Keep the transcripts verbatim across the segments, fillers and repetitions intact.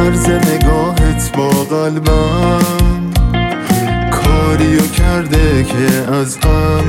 طرز نگاهت با قلبم کاریو کرده که از غم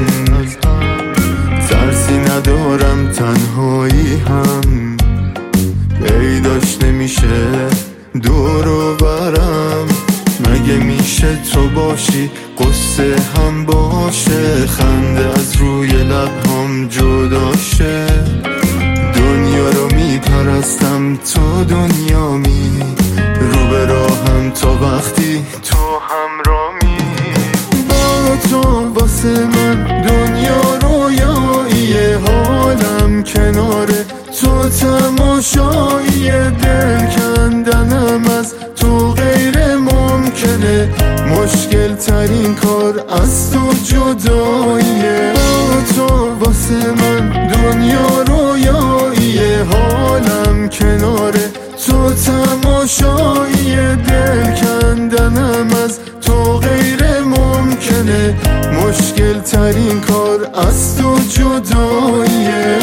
ترسی ندارم، تنهایی هم پیداش نمیشه دور و برم. مگه میشه تو باشی قصه هم باشه، خنده از روی لبهام جدا شه. دنیا رو میپرستم تو دنیامی، رو به راهم تا وقتی تو همراهی. با تو واسه من دنیا رویایی، حالم کناره تو تماشایی. دل کندنم از تو غیر ممکنه، مشکل ترین کار از تو جداییه. با تو واسه من دنیا رویایی، حالم کناره تو تماشایی. دل کندنم از تو غیر ممکنه، مشکل ترین کار از تو جداییه.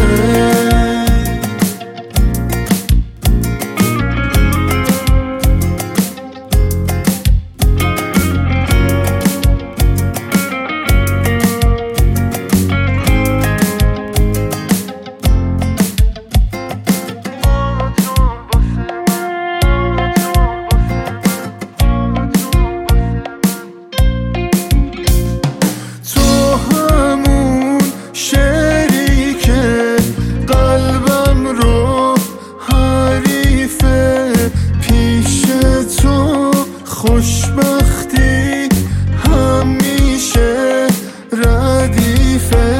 خوشبختی همیشه ردیفه.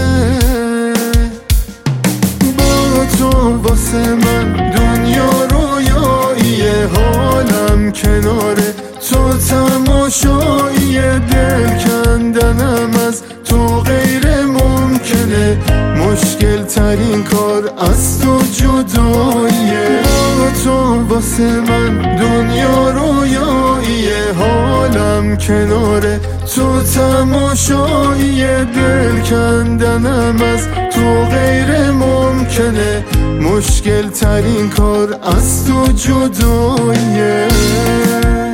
با تو واسه من دنیا رویایی، حالم کناره تو تماشایی. دل کندنم از تو غیر ممکنه، مشکل ترین کار از تو جداییه. با تو واسه من دنیا رویایی، حالم کناره تو تماشایی. دل کندنم از تو غیر ممکنه، مشکل ترین کار از تو جداییه.